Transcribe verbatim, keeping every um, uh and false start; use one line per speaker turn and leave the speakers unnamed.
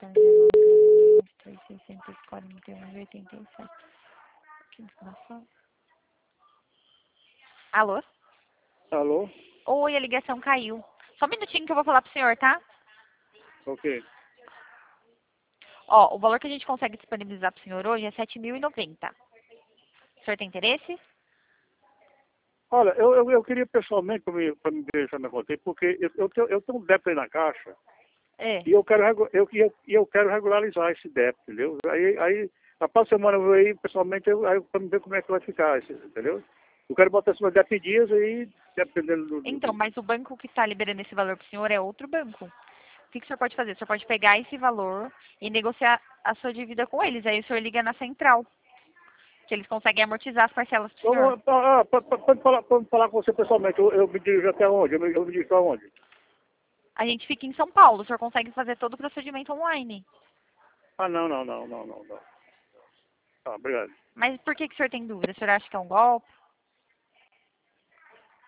vinte e três, seiscentos e quarenta e um e oitenta e sete. Que informação? Alô?
Alô?
Oi, a ligação caiu. Só um minutinho que eu vou falar pro senhor, tá?
Ok.
Ó, o valor que a gente consegue disponibilizar pro senhor hoje é sete mil e noventa. O senhor tem interesse?
Olha, eu, eu, eu queria pessoalmente para me, pra me deixar minha conta, porque eu, eu, tenho, eu tenho um débito aí na caixa
É.
e eu quero, regu- eu, eu, eu quero regularizar esse débito, entendeu? Aí, aí a próxima semana eu vou aí pessoalmente eu, aí, para me ver como é que vai ficar, esse, entendeu? Eu quero botar esse meu débito em dias aí, dependendo do, do,
Então,
do...
mas o banco que está liberando esse valor pro senhor é outro banco. O que, que o senhor pode fazer? O senhor pode pegar esse valor e negociar a sua dívida com eles. Aí o senhor liga na central, que eles conseguem amortizar as parcelas pro senhor.
Ah, ah, pode, pode, falar, pode falar com você pessoalmente, eu, eu me dirijo até onde? Eu me, eu me dirijo aonde?
A gente fica em São Paulo, o senhor consegue fazer todo o procedimento online.
Ah, não, não, não, não, não, não. Ah, obrigado.
Mas por que, que o senhor tem dúvida? O senhor acha que é um golpe?